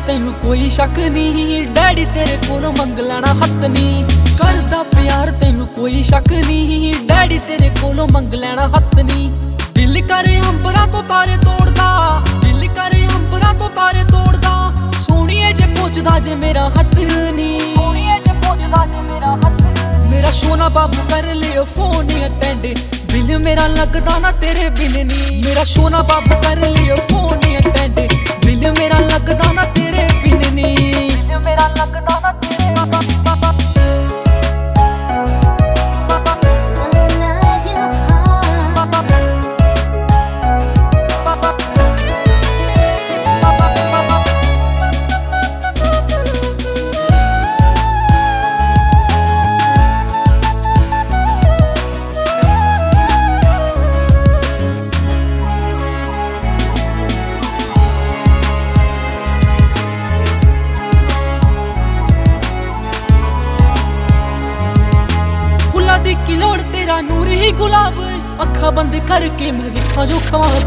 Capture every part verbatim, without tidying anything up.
तैनू कोई शक नहीं, डैडी तेरे कोलों मंग लेना हत्थ नहीं। करदा प्यार तैनू कोई शक नहीं, डैडी तेरे कोलों मंग लेना हत्थ नहीं। दिल करे अंबरां तो तारे तोड़दा, दिल करे अंबरां तो तारे तोड़दा। सोहणीए जे पुछदा जे मेरा हत्थ नहीं, सोहणीए जे पुछदा जे मेरा हत्थ। मेरा सोना बाबू कर लियो फोन अटेंड, दिल मेरा लगदा ना तेरे बिन नी। मेरा सोना बाबू कर लियो फोन अटेंड, दिल मेरा लगदा ना तेरे बिन नी। दिल मेरा लगदा ना तेरे की लोड़ तेरा नूर ही गुलाब, अखा बंद करके मैं दिखा जो ख्वाब।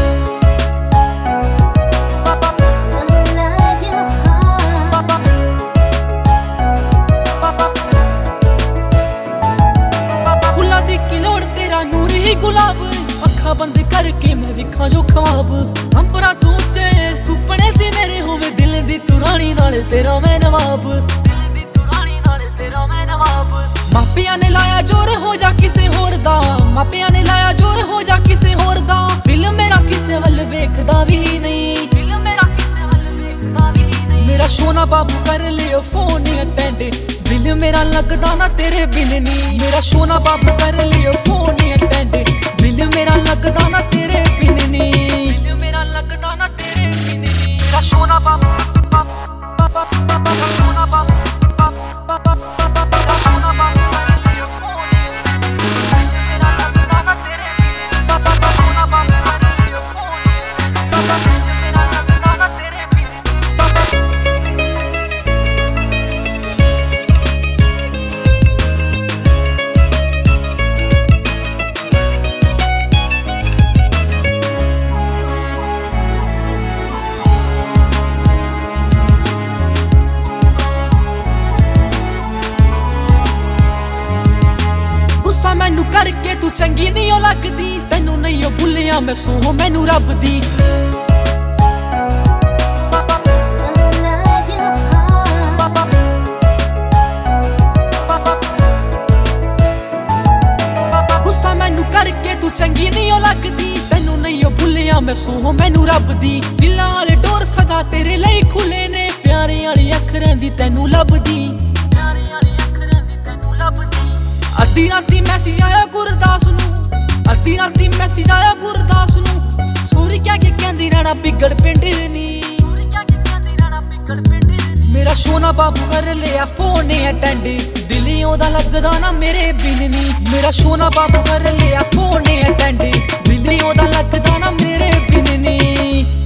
फुल्ला दी की लोड़ तेरा नूर ही गुलाब, अखा बंद करके मैं दिखा जो ख्वाब। अंबरा तू चे सुपने सी मेरे होवे, दिल दी तू रानी नाले तेरा मैं नवाब। मापिया ने लाया जोर हो जा किसे होर दा, मापिया ने लाया जोर हो जा किसे होर दा। दिल मेरा किसे वल वेखदा भी नहीं, दिल मेरा किसे वल वेखदा भी नहीं। मेरा सोना बाबू कर लियो फोन अटेंड, दिल मेरा लगदा ना तेरे बिन नी। मेरा सोना बाबू कर लियो फोन अटेंड, दिल मेरा लगदा ना तेरे बिन नी। दिल मेरा लगदा ना तेरे बिन नी। मेरा सोना बाबू सोना बाबू मैनू करके तू चंगी नहीं ओ लगदी, तैनू नहीं ओ भुलिया मैं सोहो मैनू रब दी। गुस्सा मैनू करके तू चंगी नहीं ओ लगदी, तैनू नहीं ओ भुलिया मैं सोहो मैनू रब दी। दिलां वाले डोर सदा तेरे लई खुले ने, प्यारे वाली अखरां दी तैनू लभदी, प्यारे वाली अखरां दी तैनू लभदी। अद्धी राती मैसेज आया गुरदास नू, अद्धी राती मैसेज आया गुरदास नू। सूरी क्या के कहंदी रहना बिगड़ पिंड नी, सूरी क्या के कहंदी रहना बिगड़ पिंड नी। मेरा सोना बाबू कर लिया फोन अटेंड, दिल ओदा लगदा ना मेरे बिन नी। मेरा सोना बाबू कर लिया फोन अटेंड, दिल ओदा लगदा ना मेरे बिन नी।